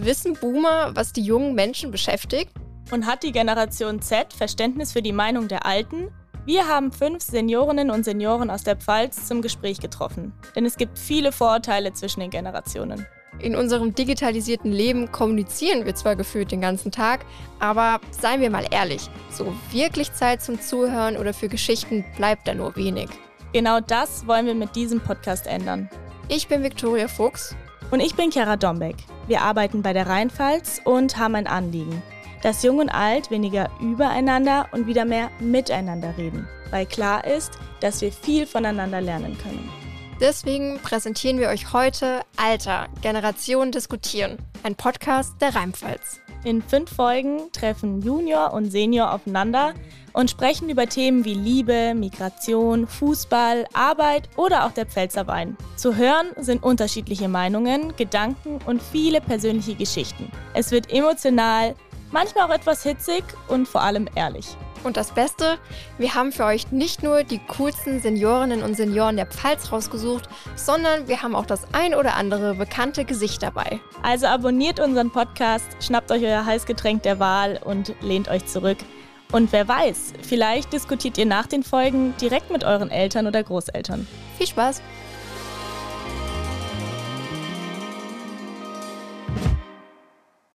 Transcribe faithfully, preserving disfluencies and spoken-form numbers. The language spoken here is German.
Wissen Boomer, was die jungen Menschen beschäftigt? Und hat die Generation Z Verständnis für die Meinung der Alten? Wir haben fünf Seniorinnen und Senioren aus der Pfalz zum Gespräch getroffen. Denn es gibt viele Vorurteile zwischen den Generationen. In unserem digitalisierten Leben kommunizieren wir zwar gefühlt den ganzen Tag, aber seien wir mal ehrlich, so wirklich Zeit zum Zuhören oder für Geschichten bleibt da nur wenig. Genau das wollen wir mit diesem Podcast ändern. Ich bin Viktoria Fuchs. Und ich bin Chiara Dombeck. Wir arbeiten bei der Rheinpfalz und haben ein Anliegen, dass Jung und Alt weniger übereinander und wieder mehr miteinander reden, weil klar ist, dass wir viel voneinander lernen können. Deswegen präsentieren wir euch heute Alter, Generationen diskutieren, ein Podcast der Rheinpfalz. In fünf Folgen treffen Junior und Senior aufeinander und sprechen über Themen wie Liebe, Migration, Fußball, Arbeit oder auch der Pfälzer Wein. Zu hören sind unterschiedliche Meinungen, Gedanken und viele persönliche Geschichten. Es wird emotional, manchmal auch etwas hitzig und vor allem ehrlich. Und das Beste, wir haben für euch nicht nur die coolsten Seniorinnen und Senioren der Pfalz rausgesucht, sondern wir haben auch das ein oder andere bekannte Gesicht dabei. Also abonniert unseren Podcast, schnappt euch euer Heißgetränk der Wahl und lehnt euch zurück. Und wer weiß, vielleicht diskutiert ihr nach den Folgen direkt mit euren Eltern oder Großeltern. Viel Spaß!